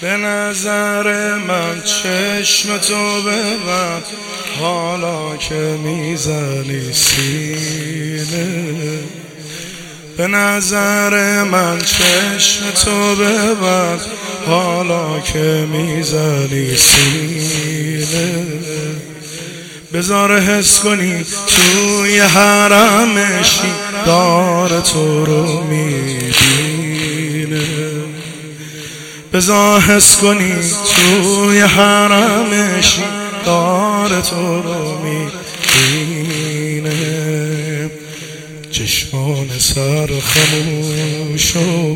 به نظر من چشم تو ببند حالا که میزنی سینه. به نظر من چشم تو ببند حالا که میزنی سینه. بذار حس کنی توی حرمشی داره تو رو میبینه. بذار حس کنی توی حرمشی داره تو رو میبینه. چشمان سر خموش و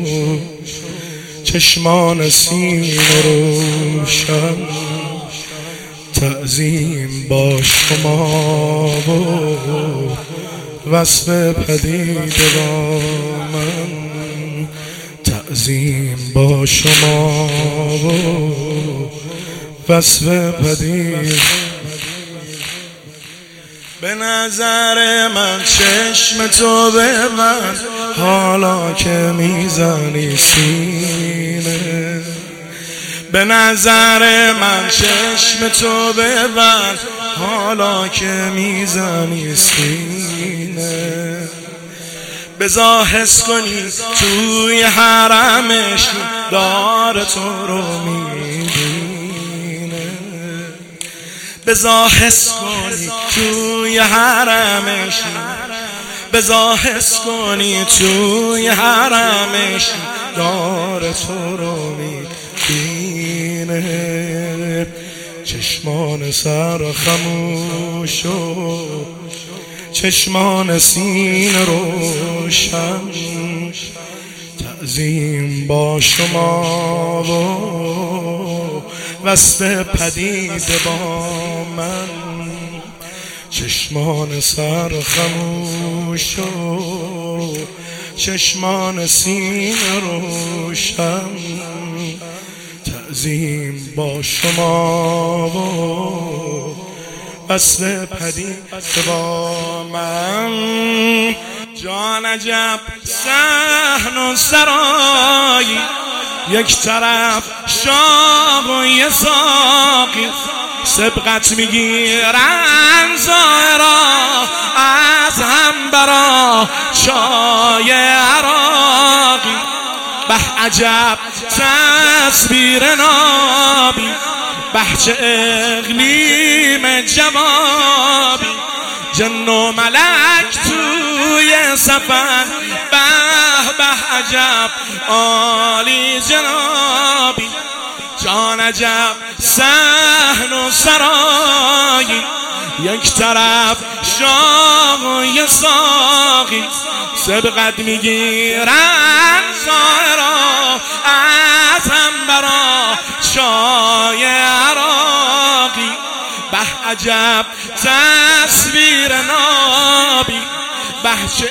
چشمان سینه روشن تعظیم با شما و وصف پدید با من. تعظیم با شما و وصف پدید. به نظر من چشم تو ببند حالا که میزنی سینه. به نظر من چشم تو ببند حالا که میزنی سینه. بذار حس کنی توی حرمش داره تو رو میبینه. بذار حس کنی توی حرمش، بذار حس کنی توی حرمش داره تو رو میبینه. چشمان سر خموش و چشمان سینه روشن تعظیم با شما و وصف پدید با من. چشمان سر خموش و چشمان سینه روشن تعظیم با شما و وصف پدید با من. جان عجب صحن و سرایی، یک طرف شاه و یه ساقی، سبقت میگیرن ظاهرا از هم برا چای عراقی. به عجب تصویر نابی، به چه اقلیم جوابی، جن و ملک توی سفر، به به عجب عالی جنابی. جان عجب صحن و سرایی، یک طرف شاه و یه ساقی، سبقت میگیرن ظاهرا از هم برا چای عراقی. به عجب تصویر نابی، به چه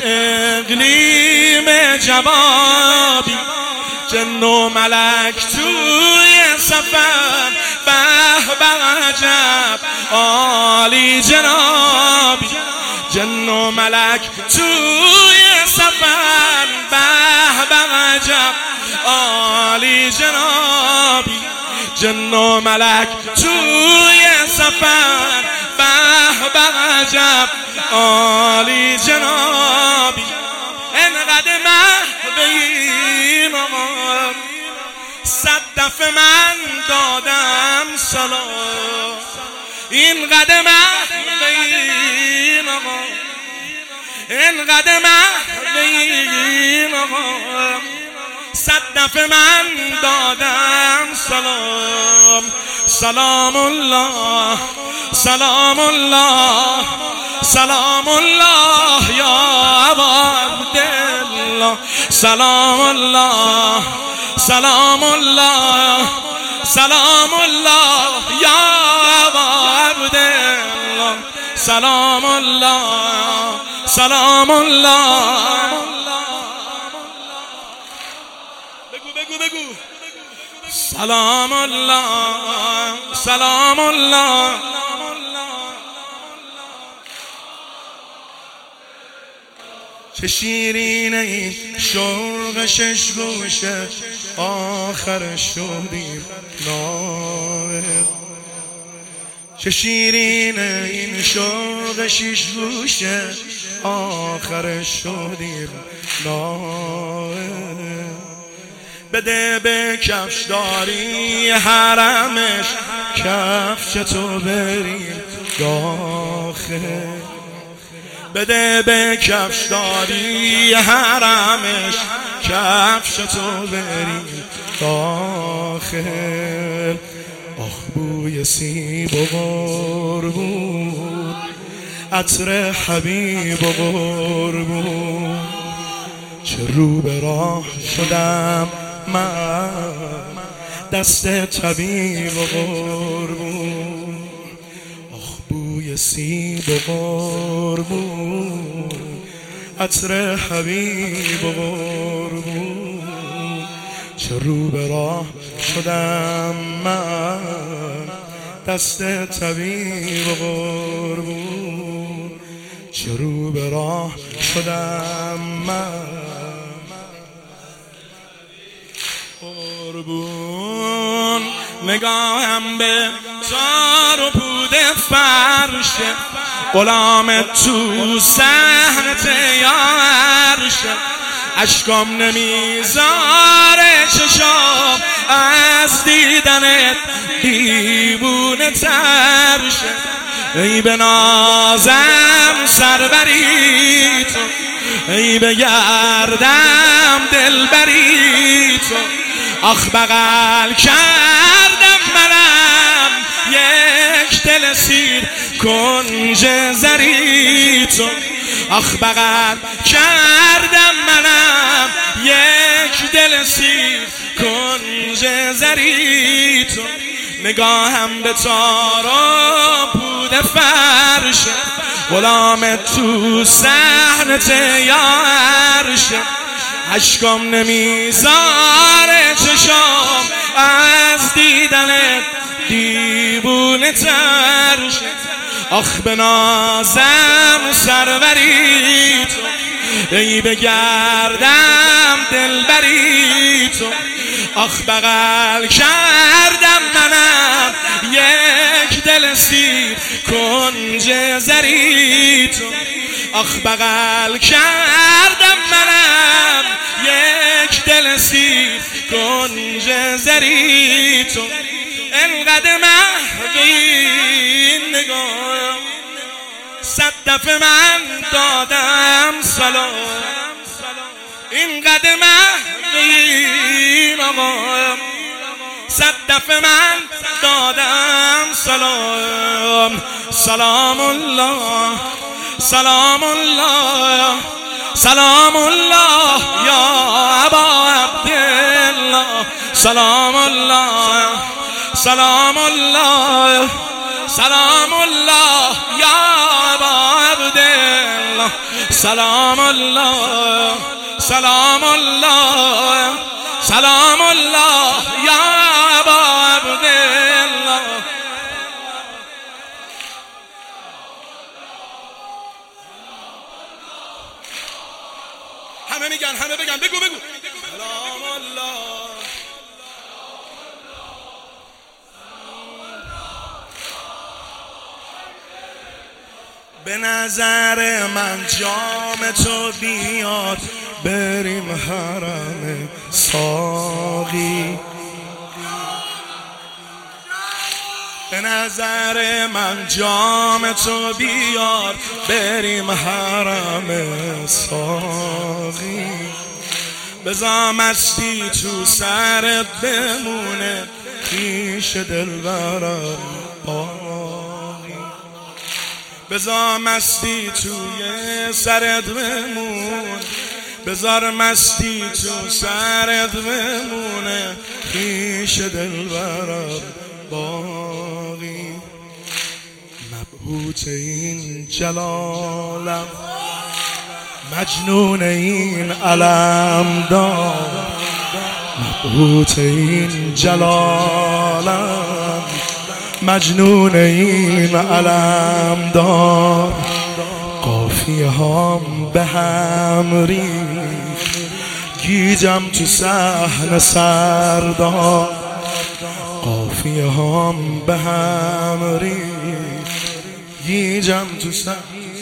اقلیم جوابی، جن و ملک توی سفر، به به عجب عالی جنابی. جن و ملک توی سفر، به به عجب عالی جنابی. جن و ملک توی سفر، به به عجب عالی جنابی. انقدر محبین آقا، صد دفعه من دادم سلام. اینقدر محبین آقا، اینقدر محبین آقا، صد دفعه من دادم سلام. سلام الله سلام الله سلام الله یا ابا عبدالله. سلام الله سلام الله سلام الله یا ابا عبدالله. سلام الله سلام الله. بگو سلام الله سلام الله. چه شیرینه این شوق شش گوشه آخر شدیم ناقه. چه شیرینه این شوق شش گوشه آخر شدیم ناقه. بده به کفشداری حرمش کفش تو بریم داخل. بده به کفشداری حرمش کفش تو بریم داخل. آخ بوی سیب و قربون عطر حبیب و قربون. چه رو به راه شدم من دست طبیب و قربون. آخ بوی سیب و قربون عطر حبیب و قربون. چه رو به راه شدم من دست طبیب و قربون. چه رو به راه شدم من قربون. نگاهم به تار و پود فرشه غلام تو صحنت یارشه. اشکام نمیذاره چشام از دیدنت دیوونه ترشه. ای به نازم سربری تو ای بگردم دلبری تو. آخ بغل کردم منم یک دل سیر کنج زری تو. آخ بغل کردم منم یک دل سیر کنج زری تو. نگاهم به تار و پود فرشه غلام تو صحنت یارشه. اشکام نمیذاره چشام از دیدنت دیوونه ترشه. آخ به نازم سروری تو ای بگردم دلبری تو. آخ بغل کردم منم یک دل سیر کنج زری تو. آخ بغل کردم منم یک دل سیر کنج زری تو. انقدر محقین نگاه 100 دفعه من دادم سلام. اینقدر محقین آقا 100 دفعه من دادم سلام. سلام الله سلام الله سلام الله یا ابا عبدالله. سلام الله سلام الله سلام الله یا ابا عبدالله. سلام الله سلام الله سلام الله یا ابا عبدالله. همه میگن همه بگن بگو بگو. سلام الله به نظر من جام تو بیاد بریم حرم ساقی. به نظر من جام تو بیاد بریم حرم ساقی. بذار مستی تو سرت بمونه پیش دلبرم باقی. بذار مستی توی سرت بمونه بذار مستی تو سرت بمونه پیش دلبرم باقی. مبهوت این جلالم مجنون این علم دار. مبهوت این جلالم مجنون این علم دار. قافیه هام به هم ریخت، گیجم تو صحن سردار. قافیه هام به هم ریخت، گیجم تو صحن.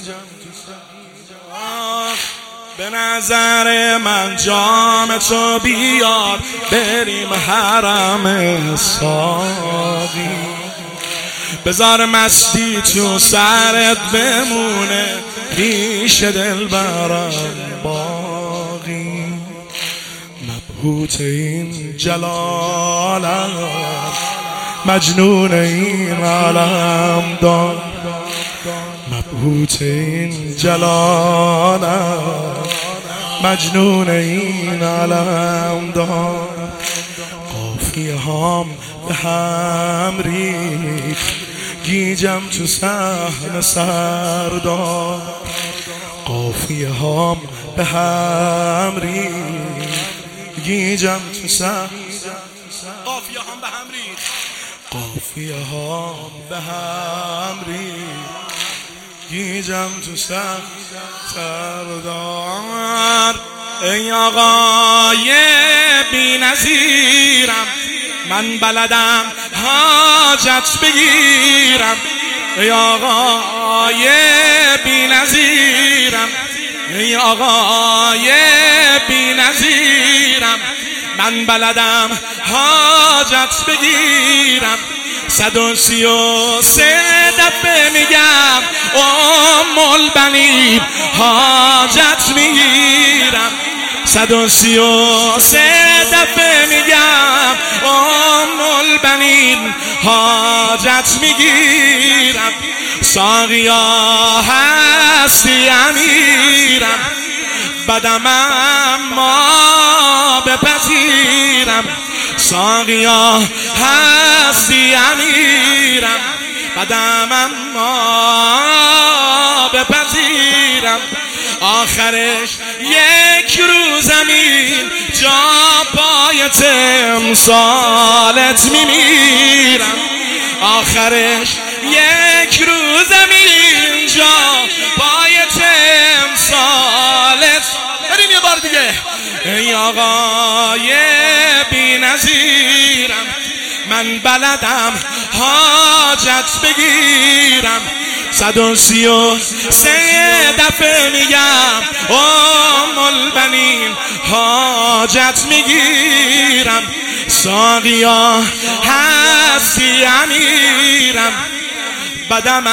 به نظر من جام تو بیار، بریم حرم ساقی. بذار مستی تو سرت بمونه، پیش دلبرم باقی. مبهوت این جلالم، مجنون این عالم دار. مبهوت این جلالم، مجنون این عالم دار. قافیه هام به هم ریخت، گیجم تو صحن سردار. قافیه هام به هم ریخت، گیجم تو صحن. قافیه هام به هم ریخت، قافیه هام به هم ریخت، گیجم تو سردار. ای آقای بی نظیرم، من بلدم حاجت بگیرم. ای آقای بی نظیرم، ای آقای بی نظیرم، من بلدم حاجت بگیرم. 133 دفعه میگم البنین حاجت میگیرم. 133 دفعه میگم البنین حاجت میگیرم. ساقیا هستی امیرم، بدم اما بپذیرم. ساقیا هستی امیرم، بدم اما بپذیرم. آخرش یک روز زمین جا پای تمثالت میمیرم. آخرش یک روز زمین جا پای تمثالت. بریم یه بار دیگه. ای آقای بی نظیرم، من بلدم حاجت بگیرم. 133 دفعه میگم البنین حاجت میگیرم. ساقیا هستی امیرم، بدم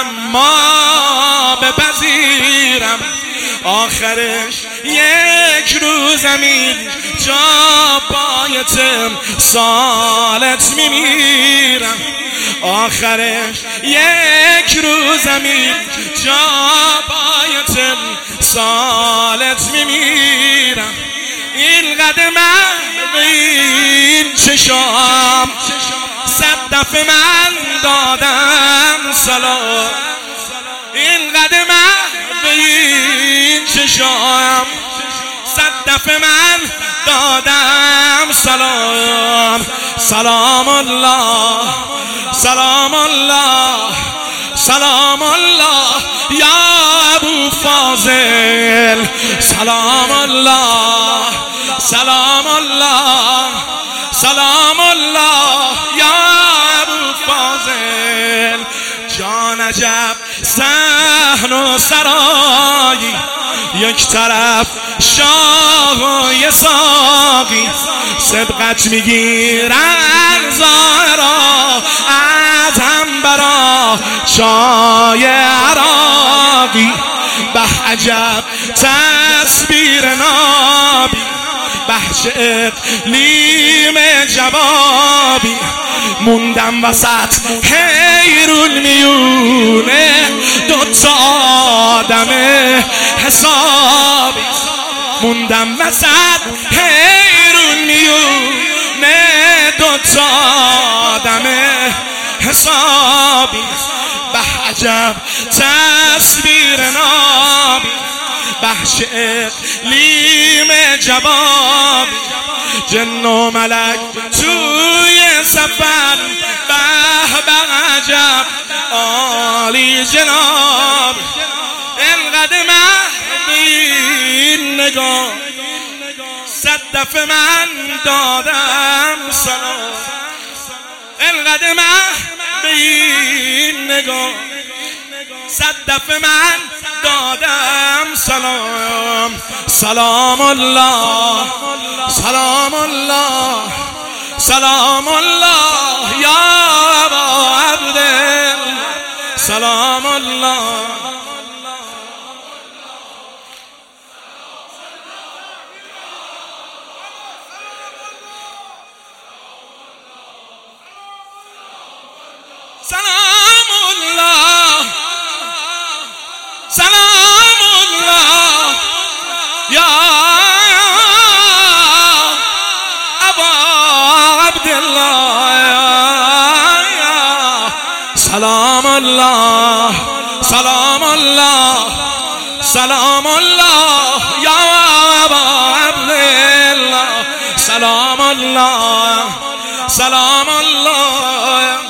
اما بپذیرم. آخرش یک روز زمین جا پای تمثالت میمیرم. آخرش یک روز زمین جا پای تمثالت میمیرم. این قدم این چشام 100 دفعه من دادم سلام. این قدم این چشام 100 دفعه من دادم سلام. سلام الله، سلام الله، سلام الله یا ابو فاضل. سلام الله، سلام الله، سلام الله یا ابو فاضل. جان عجب صحن و سرایی، یک طرف شاه و یه ساقی. صدقت میگیرن ظاهرا از هم برا چای عراقی. به عجب تصویر نابی، بحش اقلیم جوابی. موندم وسط حیرون میونه، دوتا آدم حسابی. موندم وسط حیرون میونه، دوتا آدم حسابی. به عجب تصویر نابی، بحش اقلیم جوابی. جن و ملک توی سفر، به عجب عالی جناب. اینقدر مهدی نگاه، صد دفعه من دادم سلام. اینقدر مهدی نگاه، صد دفعه من دادم سلام. سلام الله سلام الله سلام الله یا ابا عبدالله سلام الله. سلام الله سلام الله یا ابا عبدالله سلام الله سلام الله سلام الله یا ابا عبدالله سلام الله سلام الله.